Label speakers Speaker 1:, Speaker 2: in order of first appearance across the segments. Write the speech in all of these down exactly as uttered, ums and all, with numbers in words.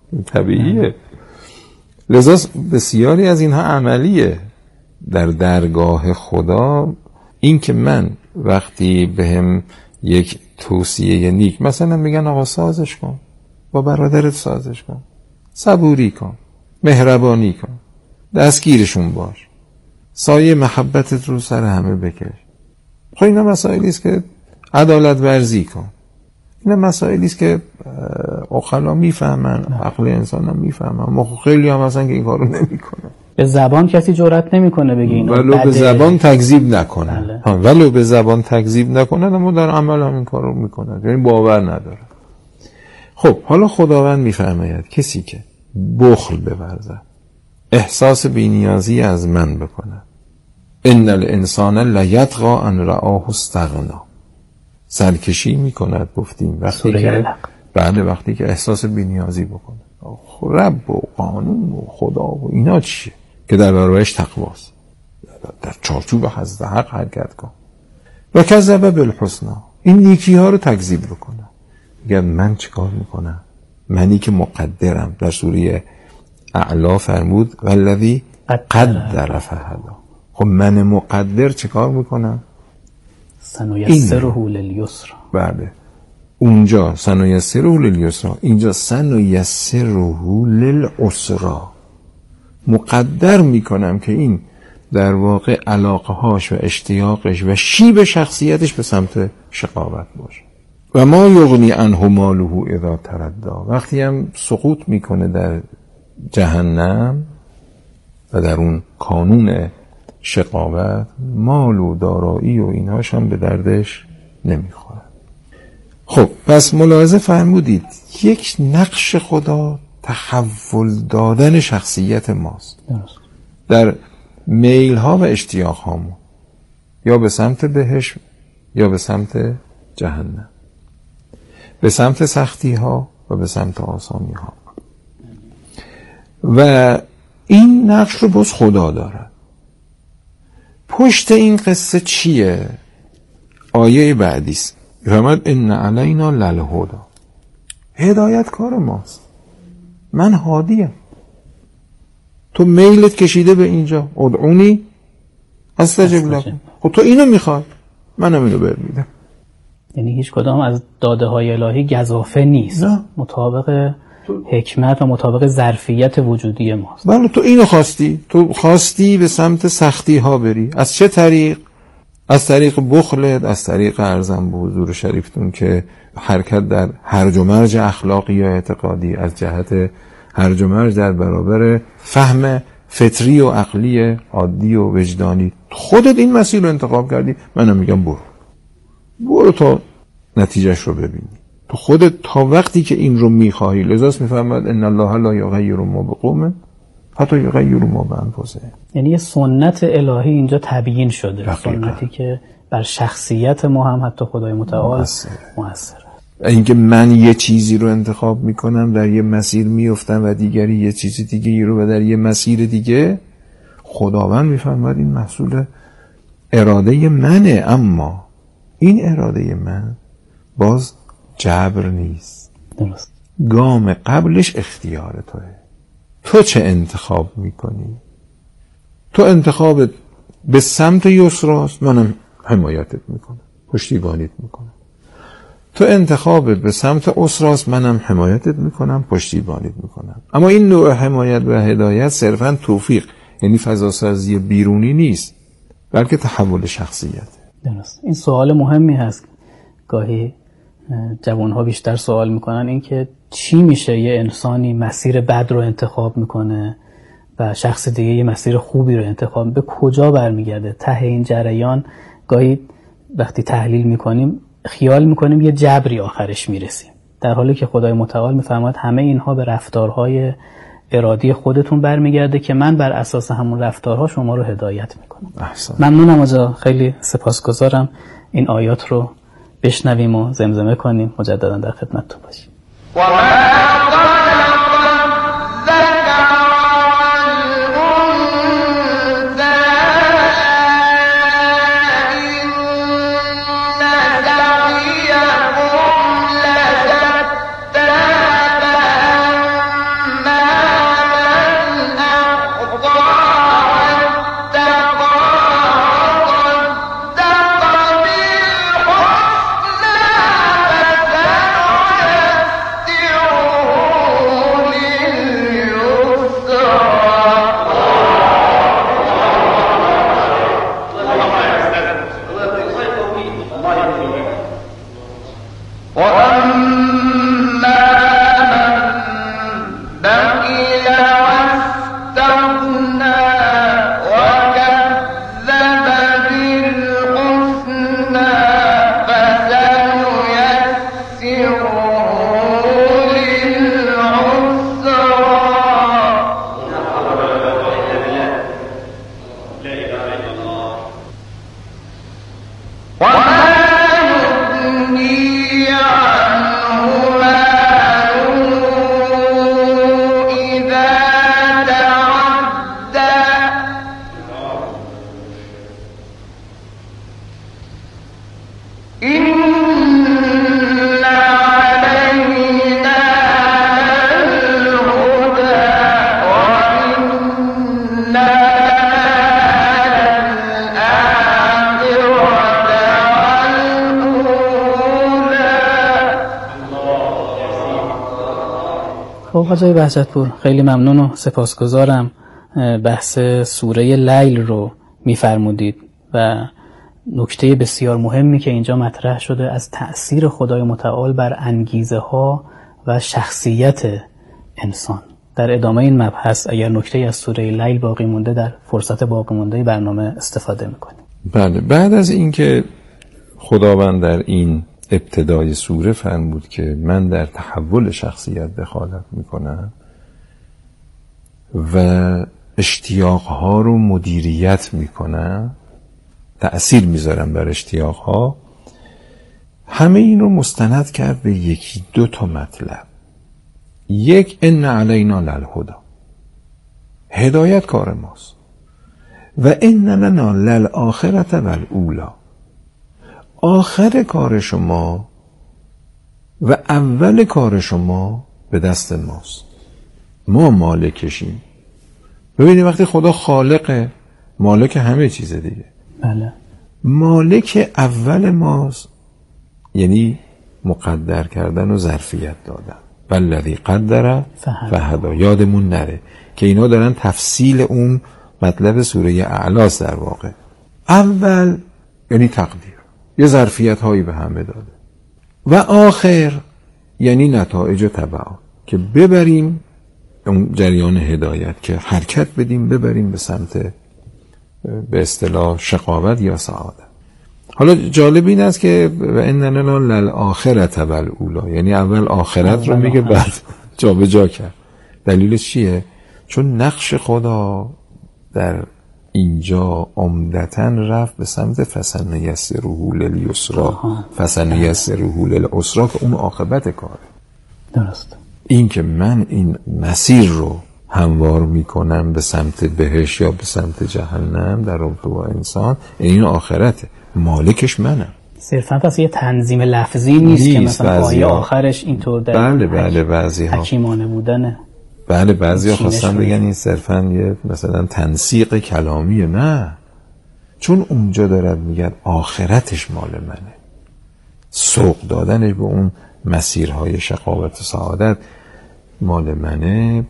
Speaker 1: طبیعیه. لذا بسیاری از اینها عملیه. در درگاه خدا این که من وقتی بهم یک توصیه نیک مثلا میگن آقا سازش کن، با برادرت سازش کن، صبوری کن، مهربانی کن، دستگیرشون باش، سایه محبتت رو سر همه بکش. خب اینا مسائلی است که عدالت ورزی کن. اینا مسائلی است که عقلا میفهمن، عقل انسان هم میفهمن. ما خیلی هم مثلا که این کارو نمیکنن.
Speaker 2: به زبان کسی جرئت نمیکنه بگه اینو
Speaker 1: ولو به زبان تکذیب نکنن. ها ولو به زبان تکذیب نکنن، اما در عمل هم این کارو میکنن، یعنی باور نداره. خب حالا خداوند میفرماید کسی که بخل بورزد، احساس بی‌نیازی از من بکنه، ان الانسان لیطغی ان رآه استغنا، سرکشی میکند گفتیم وقتی که بعد وقتی که احساس بی‌نیازی بکنه. رب و قانون و خدا و اینا چیه که در برابرش تقواست؟ در چارچوب حضرت حق حرکت کن. و کذب بالحسنی، این نیکی ها رو تکذیب بکنه. میگه من چیکار میکنم؟ منی که مقدرم. در سوره اعلا فرمود والذی قدر فهدی. خب من مقدر چیکار میکنم؟
Speaker 2: سنیسره للیسر.
Speaker 1: بله اونجا سنیسره للیسر، اینجا سنیسره للعسرا. مقدر میکنم که این در واقع علاقه هاش و اشتیاقش و شیب شخصیتش به سمت شقاوت باشه. و ما یغنی عنه ماله اذا تردی، وقتی هم سقوط میکنه در جهنم و در اون کانون شقاوت، مال و دارایی و اینهاش هم به دردش نمیخوره. خب پس ملاحظه فرمودید یک نقش خدا تحول دادن شخصیت ماست در میل ها و اشتیاق هامون، یا به سمت بهشت یا به سمت جهنم، به سمت سختی ها و به سمت آسانی ها. و این نقش رو باز خدا داره. پشت این قصه چیه؟ آیه بعدی است. فرمود ان علینا للهدی، هدایت کار ماست. من هادیم، تو میلت کشیده به اینجا، ادعونی استجب لکم. خب تو اینو میخوای، منم اینو بهت میدم.
Speaker 2: یعنی هیچ کدام از داده های الهی گزافه نیست، نه. مطابق حکمت و مطابق ظرفیت وجودی ماست.
Speaker 1: بله تو اینو خواستی، تو خواستی به سمت سختی ها بری. از چه طریق؟ از طریق بخلت، از طریق ارزم به حضور شریفتون که حرکت در هرج و مرج اخلاقی یا اعتقادی، از جهت هرج و مرج در برابر فهم فطری و عقلی عادی و وجدانی. خودت این مسیر رو انتخاب کردی، منم میگم برو برو تا نتیجهش رو ببینی. تو خودت تا وقتی که این رو میخواهی. لذاست میفهمد ان الله لا یغیر ما بقوم حتی یغیروا ما بانفسهم.
Speaker 2: یعنی یه سنت الهی اینجا تبیین شده، سنتی که بر شخصیت ما هم حتی خدای متعال مؤثره.
Speaker 1: اینکه من یه چیزی رو انتخاب میکنم، در یه مسیر میافتم و دیگری یه چیزی دیگه رو و در یه مسیر دیگه، خداوند میفهمد این محصول اراده منه. اما این اراده من باز جبر نیست.
Speaker 2: درست.
Speaker 1: گام قبلش اختیار توه. تو چه انتخاب میکنی؟ تو انتخابت به سمت یسراست، منم حمایتت میکنم، پشتیبانیت میکنم. تو انتخابت به سمت اسراست، منم حمایتت میکنم، پشتیبانیت میکنم. اما این نوع حمایت و هدایت صرفاً توفیق، یعنی فضاسازی بیرونی نیست، بلکه تحول شخصیت.
Speaker 2: درست. این سوال مهمی هست. گاهی جوانها بیشتر سوال میکنن این که چی میشه یه انسانی مسیر بد رو انتخاب میکنه و شخص دیگه یه مسیر خوبی رو انتخاب، به کجا برمیگرده؟ ته این جریان گاهی وقتی تحلیل میکنیم خیال میکنیم یه جبری آخرش میرسیم، در حالی که خدای متعال میفرماید همه اینها به رفتارهای ارادی خودتون برمیگرده که من بر اساس همون رفتارها شما رو هدایت میکنم. ممنونم آقا، خیلی سپاسگزارم. این آیات رو بشنویم و زمزمه کنیم. مجددا در خدمتتون باشیم. خب آقای بهجت‌پور خیلی ممنون و سپاسگزارم. بحث سوره لیل رو می‌فرمودید و نکته بسیار مهمی که اینجا مطرح شده از تأثیر خدای متعال بر انگیزه ها و شخصیت انسان. در ادامه این مبحث اگر نکته از سوره لیل باقی مونده در فرصت باقی مونده برنامه استفاده میکنیم.
Speaker 1: بله، بعد از اینکه خداوند در این ابتدای سوره فرمود که من در تحول شخصیت دخالت میکنم و اشتیاقها رو مدیریت میکنم، تأثیر میذارم بر اشتیاقها، همه این رو مستند کرد به یکی دو تا مطلب. یک، ان علینا للهدی، هدایت کار ماست، و ان لنا للآخرة والاولی، آخر کار شما و اول کار شما به دست ماست، ما مالکشیم. ببینید وقتی خدا خالق، مالک همه چیز دیگه،
Speaker 2: بله،
Speaker 1: مالک اول ماست، یعنی مقدر کردن و ظرفیت دادن. والذی قدر فهدی، یادمون نره که اینا دارن تفصیل اون مطلب سوره اعلاس. در واقع اول یعنی تقدیر، یه ظرفیت هایی به همه داده، و آخر یعنی نتایج و تبعات، که ببریم اون جریان هدایت، که حرکت بدیم ببریم به سمت به اصطلاح شقاوت یا سعادت. حالا جالب این است که و اننا للآخرة والاولی، یعنی اول آخرت رو میگه بعد جا به جا کرد. دلیلش چیه؟ چون نقش خدا در اینجا عمدتاً رفت به سمت فسنیسره للیسری، فسنیسره للعسری، که اون عاقبت کاره.
Speaker 2: درست.
Speaker 1: این که من این مسیر رو هموار میکنم به سمت بهشت یا به سمت جهنم در رابطه با انسان، این آخرته، مالکش منم.
Speaker 2: صرفا پس یه تنظیم لفظی نیست, نیست که مثلا آیه آخرش اینطور در
Speaker 1: بله بله بعضی ها
Speaker 2: حکیمانه بودنه.
Speaker 1: بله بعضی ها خواستن بگن این صرفا یه مثلا تنسیق کلامیه. نه، چون اونجا دارد میگن آخرتش مال منه، سوق دادنش به اون مسیرهای شقاوت و سعادت مال منه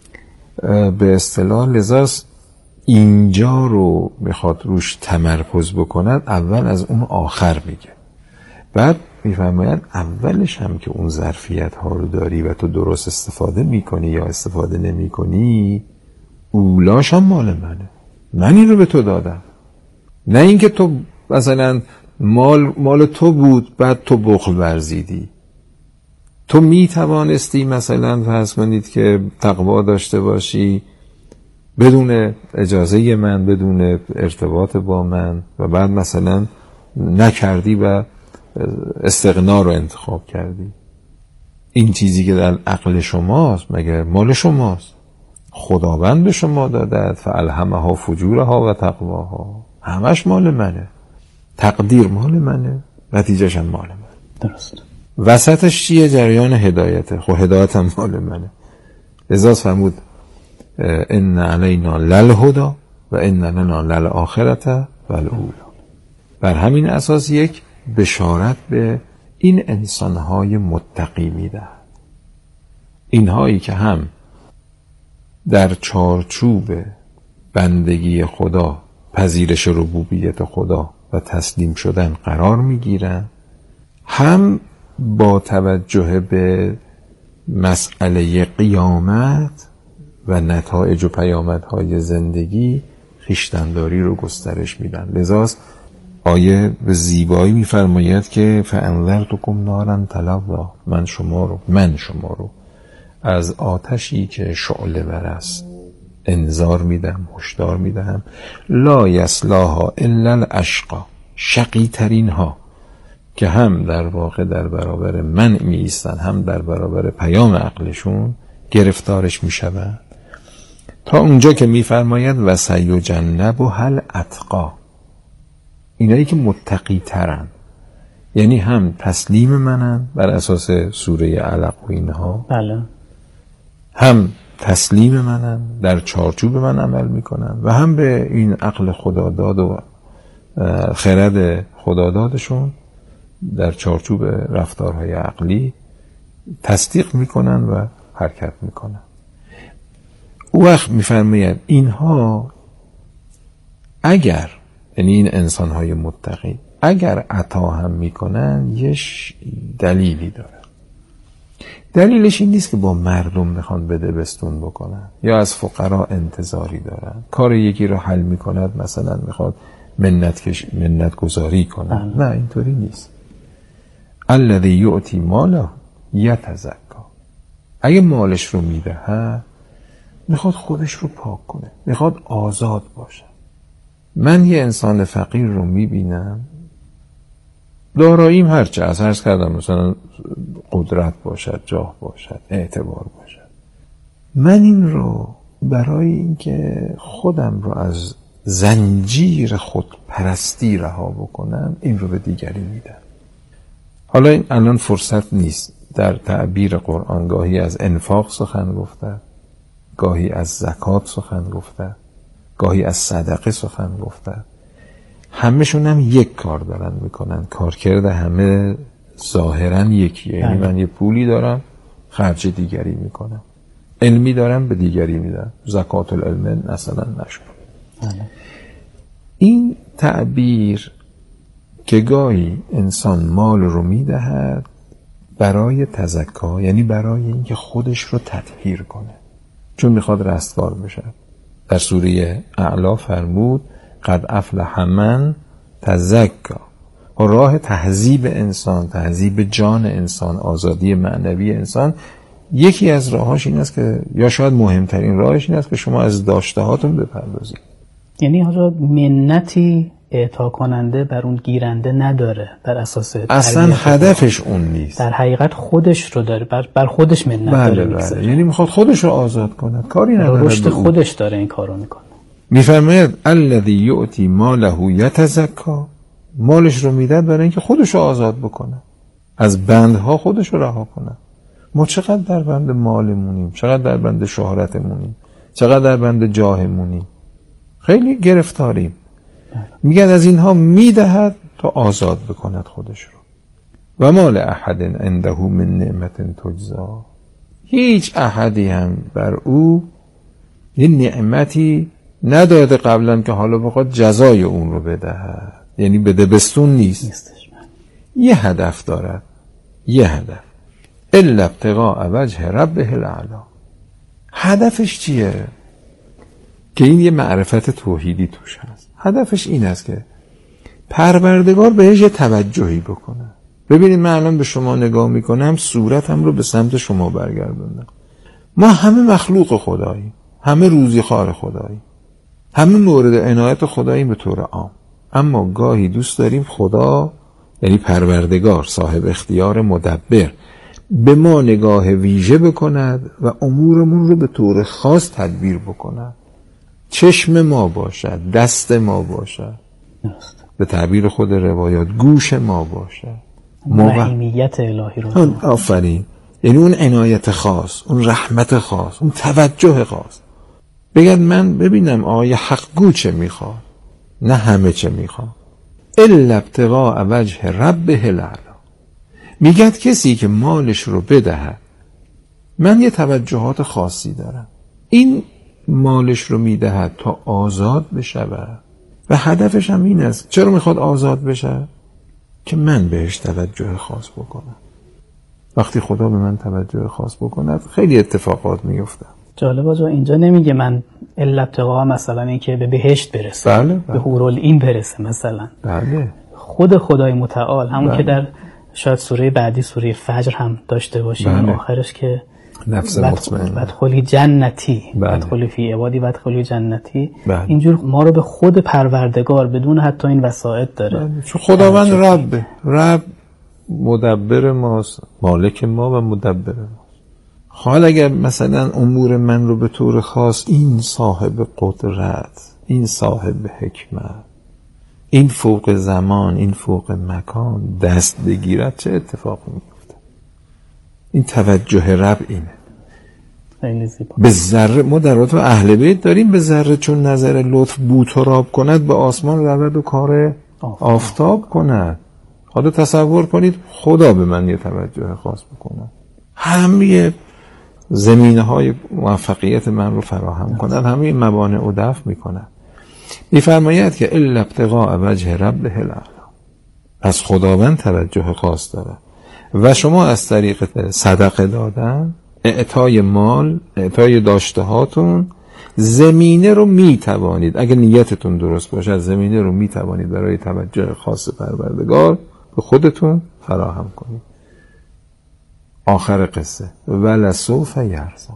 Speaker 1: به اصطلاح. لذاست اینجا رو میخواد روش تمرکز بکند، اول از اون آخر میگه، بعد میفرماید اولش هم که اون ظرفیت ها رو داری و تو درست استفاده میکنی یا استفاده نمی کنی، اولاش هم مال منه، من این رو به تو دادم. نه اینکه تو مثلا مال مال تو بود بعد تو بخل ورزیدی. تو می توانستی مثلا فرض کنید که تقوا داشته باشی بدون اجازه من، بدون ارتباط با من، و بعد مثلا نکردی و استغنا رو انتخاب کردی. این چیزی که در عقل شماست مگر مال شماست؟ خداوند به شما داده، فالهمها فجورها و تقواها، همش مال منه. تقدیر مال منه، نتیجهش هم مال منه.
Speaker 2: درست.
Speaker 1: وسطش چیه؟ جریان هدایته. خب هدایت هم مال منه. لذاست فرمود ان علینا للهدی و ان لنا للآخرة والاولی. بر همین اساس یک بشارت به این انسانهای متقی میدهد، اینهایی که هم در چارچوب بندگی خدا، پذیرش ربوبیت خدا و تسلیم شدن قرار میگیرن، هم با توجه به مسئله قیامت و نتایج و پیامدهای زندگی خویشتن‌داری رو گسترش میدن. لذاست آیه به زیبایی میفرماید که فانذرتکم نارا تلظی، من شما رو من شما رو از آتشی که شعله ور است انذار میدم، هشدار میدهم. لا یصلاها الا الاشقی، شقی ترین ها که هم در واقع در برابر من می ایستن، هم در برابر پیام عقلشون گرفتارش می شود، تا اونجا که می فرماید و سیجنبها الاتقی، اینایی که متقی ترن، یعنی هم تسلیم منن بر اساس سوره علق و اینها،
Speaker 2: بله،
Speaker 1: هم تسلیم منن، در چارچوب من عمل میکنن، و هم به این عقل خداداد و خرد خدادادشون در چارچوب رفتارهای عقلی تصدیق میکنن و حرکت میکنن. او وقت میفرماید اینها اگر، یعنی این انسانهای متقی اگر عطا هم میکنن یه دلیلی داره. دلیلش این نیست که با مردم میخوان بده بستون بکنن یا از فقرا انتظاری دارن، کار یکی رو حل میکند مثلا میخواد منت, کش... منت گذاری کنن. نه اینطوری نیست. الذی یؤتی ماله یتزکا، اگه مالش رو میده میخواد خودش رو پاک کنه، میخواد آزاد باشه. من یه انسان فقیر رو میبینم داراییم هرچه از عرض کردم مثلا قدرت باشد، جاه باشد، اعتبار باشد، من این رو برای اینکه خودم رو از زنجیر خودپرستی رها بکنم این رو به دیگری میدم. حالا این الان فرصت نیست در تعبیر قرآن گاهی از انفاق سخن گفته، گاهی از زکات سخن گفته، گاهی از صدقه سخن گفته. همه‌شون هم یک کار دارن میکنن، کار کرده همه ظاهرا یکیه. یعنی من یه پولی دارم خرج دیگری میکنم، علمی دارم به دیگری میدم، زکات العلم مثلا نشون. این تعبیر که گاهی انسان مال رو میدهد برای تزکا، یعنی برای اینکه خودش رو تطهیر کنه، چون میخواد رستگار بشه. در سوره اعلا فرمود قد افلح من تزکا. و راه تهذیب انسان، تهذیب جان انسان، آزادی معنوی انسان، یکی از راهاش این است که، یا شاید مهمترین راهش این است که شما از داشته هاتون بپردازید.
Speaker 2: یعنی حاجا منتی اعطا کننده بر اون گیرنده نداره بر اساس
Speaker 1: اصلا هدفش اون نیست،
Speaker 2: در حقیقت خودش رو داره، بر, بر خودش منت
Speaker 1: بله
Speaker 2: داره
Speaker 1: بله.
Speaker 2: میگذاره.
Speaker 1: یعنی میخواد خودش رو آزاد کنه، کاری نداره،
Speaker 2: رشد خودش داره این کارو میکنه.
Speaker 1: میفرماید الذی یؤتی ماله یتزکا، مالش رو میداد برای اینکه خودش رو آزاد بکنه، از بندها خودش رو رها کنه. ما چقدر در بند مالمونیم، چقدر در بند شهرتمونیم، چقدر در بند جاهمونیم، خیلی گرفتاریم. میگن از اینها میدهد تا آزاد بکند خودش رو. و مال احد عنده من نعمت تجزا، هیچ احدی هم بر او یه نعمتی نداده قبلا که حالا بخواد جزای اون رو بدهد. یعنی بده بستون نیست، یه هدف دارد، یه هدف، الا ابتغاء وجه ربه الاعلی. هدفش چیه؟ که این یه معرفت توحیدی توش هست. هدفش این است که پروردگار بهش یه توجهی بکنه. ببینید من الان به شما نگاه میکنم، صورتم رو به سمت شما برگردوندم. ما همه مخلوق خداییم، همه روزی خوار خداییم، همه مورد عنایت خداییم به طور عام. اما گاهی دوست داریم خدا، یعنی پروردگار صاحب اختیار مدبر، به ما نگاه ویژه بکند و امورمون رو به طور خاص تدبیر بکند. چشم ما باشد، دست ما باشد، به تعبیر خود روایات گوش ما باشد،
Speaker 2: رحیمیت الهی رو.
Speaker 1: آفرین. یعنی اون عنایت خاص، اون رحمت خاص، اون توجه خاص. بگن من ببینم آیا حق گو چه میخواد، نه همه چه میخواد. الا ابتغاء وجه ربه الاعلی. میگد کسی که مالش رو بدهد، من یه توجهات خاصی دارم، این مالش رو میدهد تا آزاد بشه و هدفش هم این است. چرا میخواد آزاد بشه؟ که من بهش توجه خاص بکنم. وقتی خدا به من توجه خاص بکند خیلی اتفاقات میفته.
Speaker 2: جالب آجا اینجا نمیگه من الا ابتغاء مثلا این که به بهشت برسه،
Speaker 1: بله بله.
Speaker 2: به حورالعین برسه مثلا.
Speaker 1: بله.
Speaker 2: خود خدای متعال همون
Speaker 1: بله.
Speaker 2: که در شاید سوره بعدی سوره فجر هم داشته باشیم،
Speaker 1: بله.
Speaker 2: آخرش که
Speaker 1: نفس مطمئن
Speaker 2: بدخلی جنتی،
Speaker 1: بله.
Speaker 2: بدخلی فی عبادی بدخلی جنتی.
Speaker 1: بله.
Speaker 2: اینجور ما رو به خود پروردگار بدون حتی این وسائط داره.
Speaker 1: بله. چون خداوند رب، رب مدبر ماست، مالک ما و مدبر ماست. حال اگر مثلا امور من رو به طور خاص این صاحب قدرت، این صاحب حکمت، این فوق زمان، این فوق مکان دست بگیرد، چه اتفاقی میفته؟ این توجه رب اینه.
Speaker 2: خیلی زیبا.
Speaker 1: به ذره ما در رابطه اهل بیت داریم، به ذره چون نظر لطف بوتراب کند به آسمان رود و کار آفتاب, آفتاب کند. حالا تصور کنید خدا به من یه توجه خاص بکنه، همه زمینه های موفقیت من رو فراهم کنن، همه این موانع رو دفع میکنن. میفرماید که الا ابتغاء وجه ربه الاعلی، از خداوند توجه خاص داره و شما از طریق صدقه دادن، اعطای مال، اعطای داشته هاتون زمینه رو میتوانید، اگه نیتتون درست باشه، زمینه رو میتوانید برای توجه خاص پروردگار به خودتون فراهم کنید. آخر قصه ولسوف یرضا،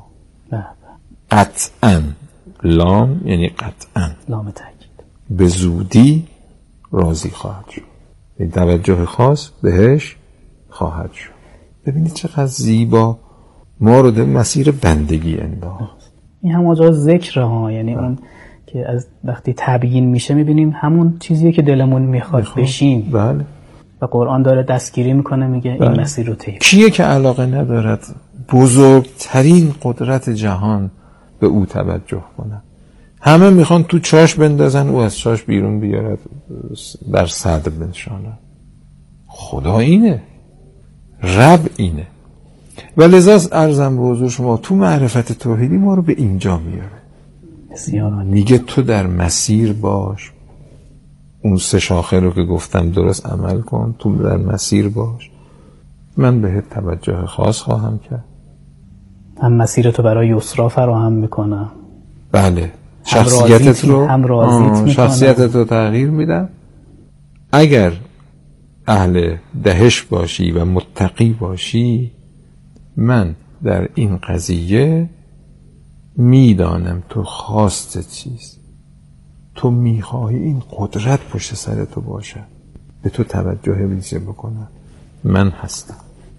Speaker 1: قطعا، لام یعنی قطعا،
Speaker 2: لام تاکید،
Speaker 1: به زودی راضی خواهد شد، این توجه خاص بهش خواهد شد. ببینید چقدر زیبا ما رو در مسیر بندگی انداخت.
Speaker 2: این هم آجا ذکر ها، یعنی اون که از وقتی تبیین میشه میبینیم همون چیزیه که دلمون میخواد بشیم.
Speaker 1: بله.
Speaker 2: و قرآن داره دستگیری میکنه، میگه
Speaker 1: بله.
Speaker 2: این مسیر رو طی.
Speaker 1: کیه که علاقه ندارد بزرگترین قدرت جهان به او توجه کنه؟ همه میخوان تو چاش بندازن، او از چاش بیرون بیارد، در صدر بنشانه. خدا اینه، رب اینه. و لذا عرضم به حضور شما تو معرفت توحیدی ما رو به اینجا میاره.
Speaker 2: بسیار
Speaker 1: میگه تو در مسیر باش، اون سه شاخه رو که گفتم درست عمل کن، تو در مسیر باش، من بهت توجه خاص خواهم کرد.
Speaker 2: هم مسیر تو برای یسرا فراهم میکنم.
Speaker 1: بله. شخصیتت رو
Speaker 2: هم راضیت
Speaker 1: شخصیتت رو تغییر میدم. اگر اهل دهش باشی و متقی باشی، من در این قضیه میدانم تو خواسته چیست، تو میخواهی این قدرت پشت سر تو باشه، به تو توجه ویژه بکنم، من هستم،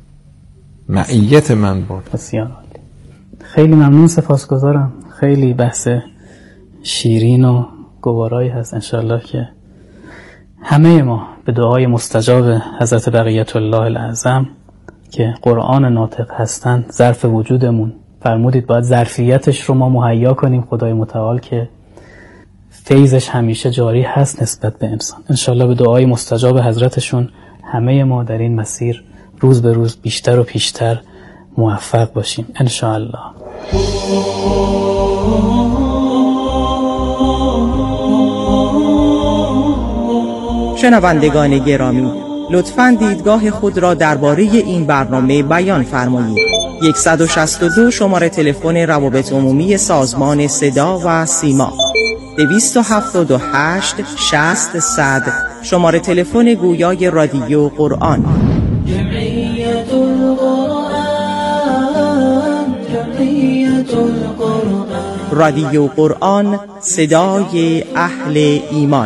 Speaker 1: معیت من بود.
Speaker 2: بسیار عالی. خیلی ممنون، سپاسگزارم. خیلی بحث شیرین و گوارایی هست. انشالله که همه ما به دعای مستجاب حضرت بقیت الله الاعظم که قرآن ناطق هستن ظرف وجودمون، فرمودید باید ظرفیتش رو ما مهیا کنیم، خدای متعال که فیضش همیشه جاری هست نسبت به انسان. انشالله به دعای مستجاب حضرتشون همه ما در این مسیر روز به روز بیشتر و پیشتر موفق باشیم انشالله.
Speaker 3: شنوندگان گرامی، لطفاً دیدگاه خود را درباره این برنامه بیان فرمایید. صد و شصت و دو شماره تلفن روابط عمومی سازمان صدا و سیما، دویست و هفتاد و هشت شصت صد شماره تلفن گویای رادیو قرآن.
Speaker 4: جمعیت القرآن، جمعیت القرآن،
Speaker 3: رادیو قرآن، صدای اهل ایمان.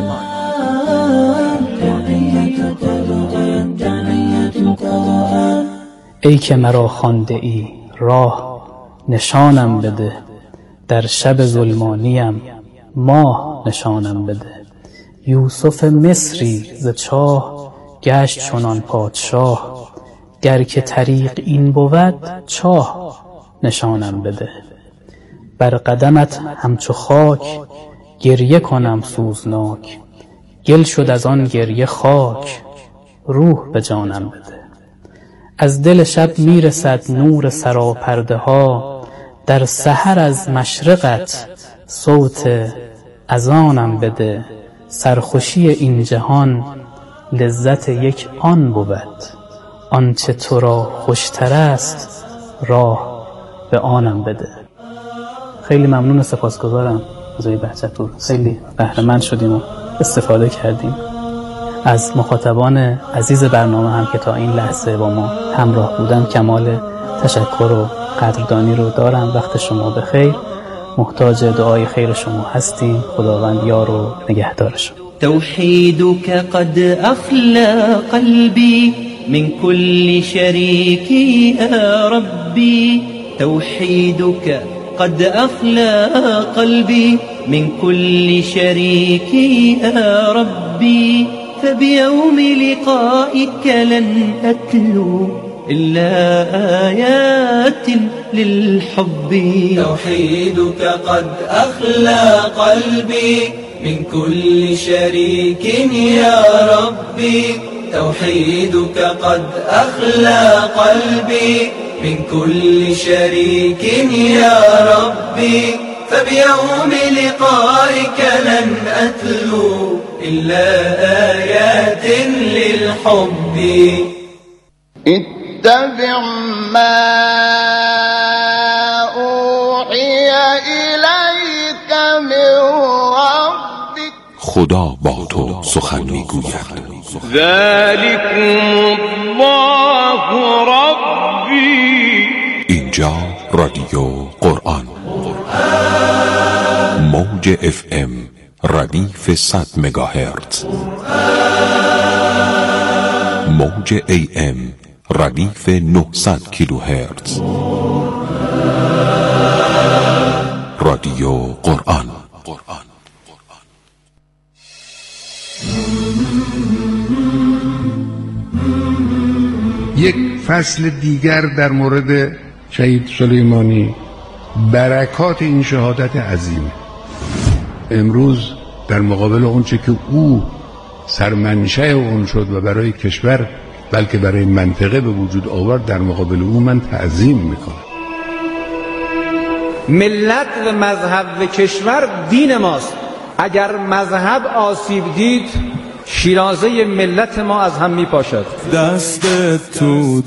Speaker 2: ای که مرا خوانده ای راه نشانم بده، در شب ظلمانیم ماه نشانم بده. یوسف مصری ز چاه گشت چنان پادشاه، گر که طریق این بود چاه نشانم بده. بر قدمت همچو خاک گریه کنم سوزناک، گل شد از آن گریه خاک روح به جانم بده. از دل شب میرسد نور سراپرده ها، در سحر از مشرقت صوت اذانم بده. سرخوشی این جهان لذت یک آن بود، آنچه تو را خوشتر است راه به آنم بده. خیلی ممنون و سپاسگزارم از آقای بهجت‌پور. خیلی بهره مند شدیم و استفاده کردیم. از مخاطبان عزیز برنامه هم که تا این لحظه با ما همراه بودن کمال تشکر و قدردانی رو دارم. وقت شما بخیر. محتاج دعای خیر شما هستیم. خداوند یار و نگهدار شما.
Speaker 4: توحيدك قد أخلى قلبي من كل شريك يا ربي، توحيدك قد أخلى قلبي من كل شريك يا ربي، فبيوم لقائك لن أتلو إلا آيات للحب.
Speaker 5: توحيدك قد أخلى قلبي من كل شريك يا ربي، توحيدك قد أخلى قلبي من كل شريك يا ربي فبيوم لقائك لن أتلو إلا آيات للحب
Speaker 6: اتبع ما أوحي إليك من ربك
Speaker 7: خدا با تو سخن میگوید.
Speaker 6: ذلكم الله ربی.
Speaker 7: اینجا رادیو قرآن موج اف ام ردیف صد مگاهرتز، موج ای ام ردیف نهصد کیلوهرتز. رادیو قرآن.
Speaker 8: یک فصل دیگر در مورد شهید سلیمانی، برکات این شهادت عظیم. امروز در مقابل اونچه که او سرمنشأ اون شد و برای کشور بلکه برای منطقه به وجود آورد، در مقابل او من تعظیم میکنم.
Speaker 9: ملت و مذهب و کشور دین ماست. اگر مذهب آسیب دید شیرازه ملت ما از هم میپاشد.
Speaker 10: دست تو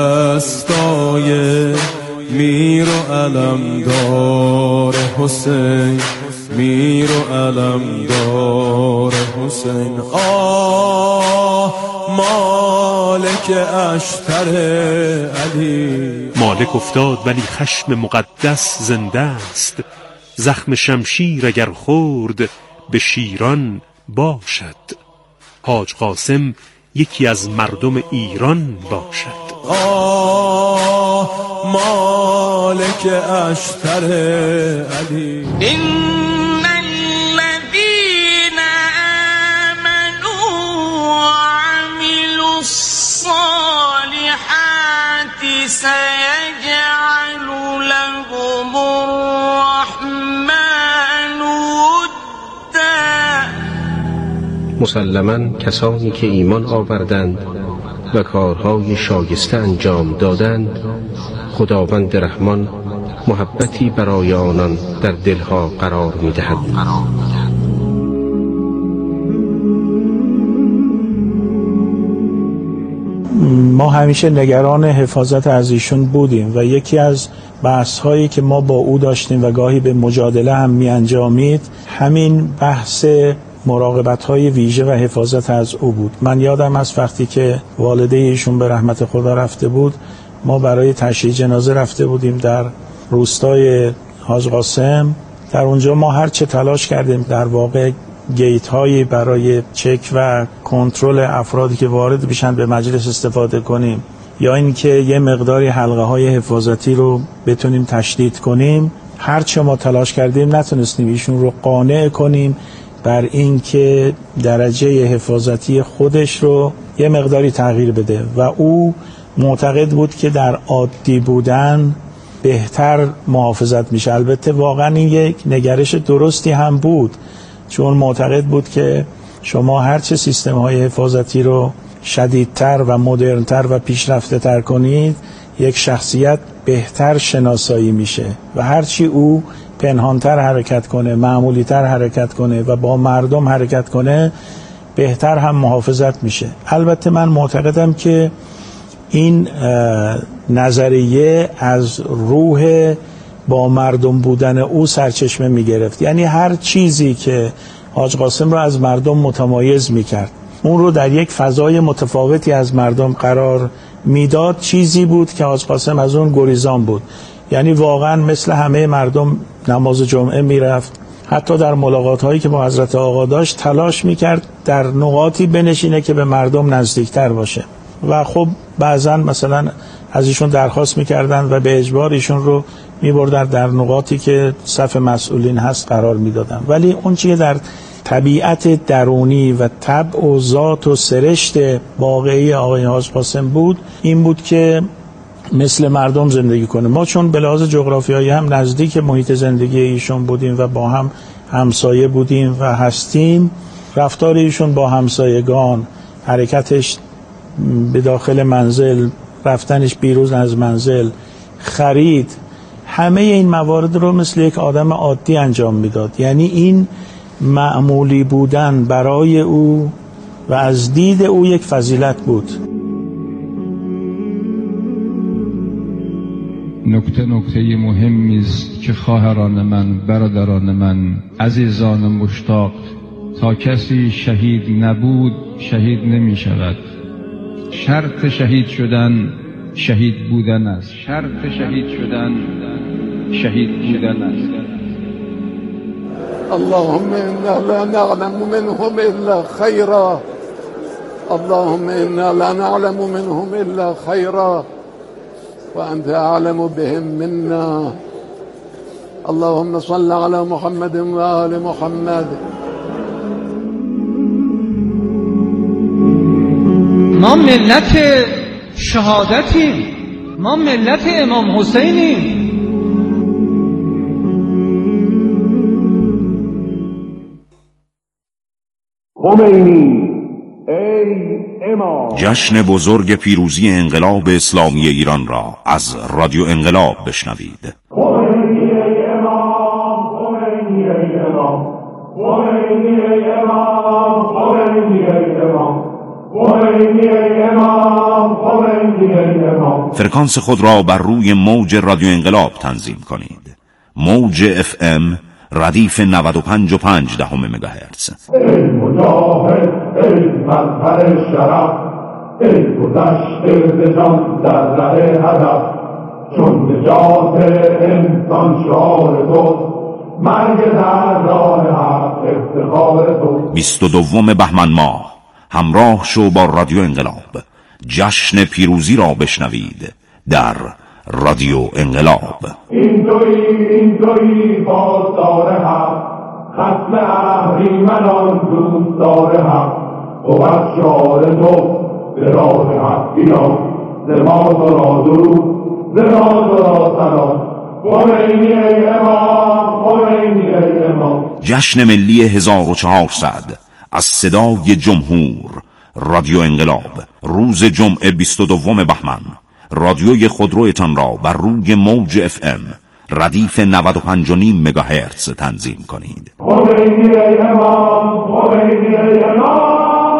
Speaker 10: دستای میر و علمدار حسین، میر و علمدار حسین. آه مالک اشتر علی.
Speaker 11: مالک افتاد ولی خشم مقدس زنده است، زخم شمشیر اگر خورد به شیران باشد. حاج قاسم یکی از مردم ایران باشد.
Speaker 10: آه مالک اشتر علی.
Speaker 6: إن الذين آمنوا وعملوا الصالحات سيجعل لهم الرحمن ودا.
Speaker 12: مسلماً کسانی که ایمان آوردند و کارهای شایسته انجام دادند، خداوند رحمان محبتی برای آنان در دلها قرار می‌دهد.
Speaker 13: ما همیشه نگران حفاظت از ایشون بودیم و یکی از بحث‌هایی که ما با او داشتیم و گاهی به مجادله هم می‌انجامید همین بحث مراقبت‌های ویژه و حفاظت از او بود. من یادم از وقتی که والده ایشون به رحمت خدا رفته بود، ما برای تشییع جنازه رفته بودیم در روستای حاج قاسم. در اونجا ما هر چه تلاش کردیم در واقع گیت هایی برای چک و کنترل افرادی که وارد بشن به مجلس استفاده کنیم، یا اینکه یه مقداری حلقه های حفاظتی رو بتونیم تشدید کنیم. هر چه ما تلاش کردیم نتونستیم ایشون رو قانع کنیم بر این که درجه حفاظتی خودش رو یه مقداری تغییر بده و او معتقد بود که در عادی بودن بهتر محافظت میشه. البته واقعا این یک نگرش درستی هم بود، چون معتقد بود که شما هرچه سیستم های حفاظتی رو شدیدتر و مدرنتر و پیشرفته تر کنید، یک شخصیت بهتر شناسایی میشه و هرچی او پنهانتر حرکت کنه، معمولیتر حرکت کنه و با مردم حرکت کنه، بهتر هم محافظت میشه. البته من معتقدم که این نظریه از روح با مردم بودن او سرچشمه میگرفت. یعنی هر چیزی که حاج قاسم رو از مردم متمایز میکرد، اون رو در یک فضای متفاوتی از مردم قرار میداد، چیزی بود که حاج قاسم از اون گریزان بود. یعنی واقعا مثل همه مردم نماز جمعه میرفت، حتی در ملاقات هایی که با حضرت آقا داشت تلاش میکرد در نقاطی بنشینه که به مردم نزدیکتر باشه و خب بعضا مثلا از ایشون درخواست میکردن و به اجبار ایشون رو میبردن در نقاطی که صف مسئولین هست قرار میدادن. ولی اون چیه در طبیعت درونی و طبع و ذات و سرشت واقعی آقای حاج قاسم بود این بود که مثل مردم زندگی کنه. ما چون به لحاظ جغرافیایی هم نزدیک محیط زندگی ایشون بودیم و با هم همسایه بودیم و هستیم، رفتار ایشون با همسایگان، حرکتش به داخل منزل، رفتنش بیرون از منزل، خرید، همه این موارد رو مثل یک آدم عادی انجام میداد. یعنی این معمولی بودن برای او و از دید او یک فضیلت بود.
Speaker 8: نکته نکته مهمی است که خواهران من، برادران من، عزیزان مشتاق، تا کسی شهید نبود شهید نمی شود. شرط شهید شدن شهید بودن است. شرط شهید شدن شهید بودن است.
Speaker 14: اللهم انا لا نعلم منهم الا خيرا اللهم انا لا نعلم منهم الا خيرا وانت اعلم بهم منا. اللهم صل على محمد و آل محمد.
Speaker 9: ما ملت شهادتیم، ما ملت امام حسینیم.
Speaker 15: خمینی ای امام.
Speaker 16: جشن بزرگ پیروزی انقلاب اسلامی ایران را از رادیو انقلاب بشنوید.
Speaker 15: خمینی ای امام، خمینی ای امام، خمینی ای امام، خمینی ای امام، خمینی ای امام، خمینی ای امام.
Speaker 16: فرکانس خود را بر روی موج رادیو انقلاب تنظیم کنید. موج اف ام ردیف نود و پنج و پنج دهم مگاهرتز.
Speaker 15: ای مجاهد، ای مظهر شرف، ای گذشته ز جان در ره هدف، چون نجات انسان شعار تو، مرگ در راه حق افتخار تو.
Speaker 16: بیست و دوم بهمن ماه همراه شو با رادیو انقلاب. جشن پیروزی را بشنوید در رادیو انقلاب.
Speaker 15: این تویی، این تویی بازدار حق، ختم اهریمنان دوستدار حق. بود شعار تو به راه حق بیا، ز ما تو را درود، ز ما تو را سلام. خمینی ای امام، خمینی ای امام.
Speaker 16: جشن ملی هزار و چهارصد از صدای جمهور. رادیو انقلاب روز جمعه بیست و دوم بهمن. رادیوی خودرویتان را بر روی موج اف ام ردیف نود و پنج و نیم مگاهرتز تنظیم کنید.
Speaker 15: خمینی ای امام، خمینی ای امام.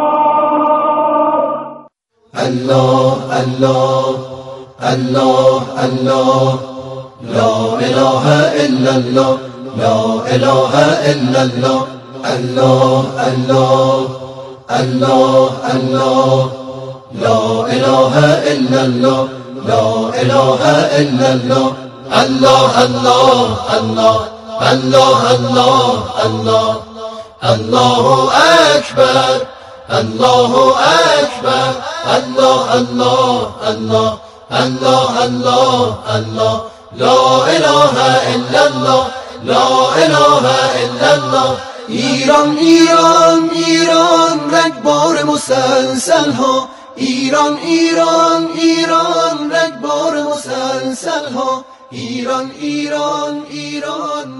Speaker 5: الله الله الله الله لا اله الا الله لا اله الا الله الله الله الله الله لا اله الا الله لا اله الا الله الله الله الله الله الله الله الله اکبر الله اکبر الله الله الله الله الله الله لا اله الا الله لا اله الا الله. ایران ایران ایران رگبار مسلسل ها، ایران ایران ایران رگبار مسلسل ها، ایران ایران ایران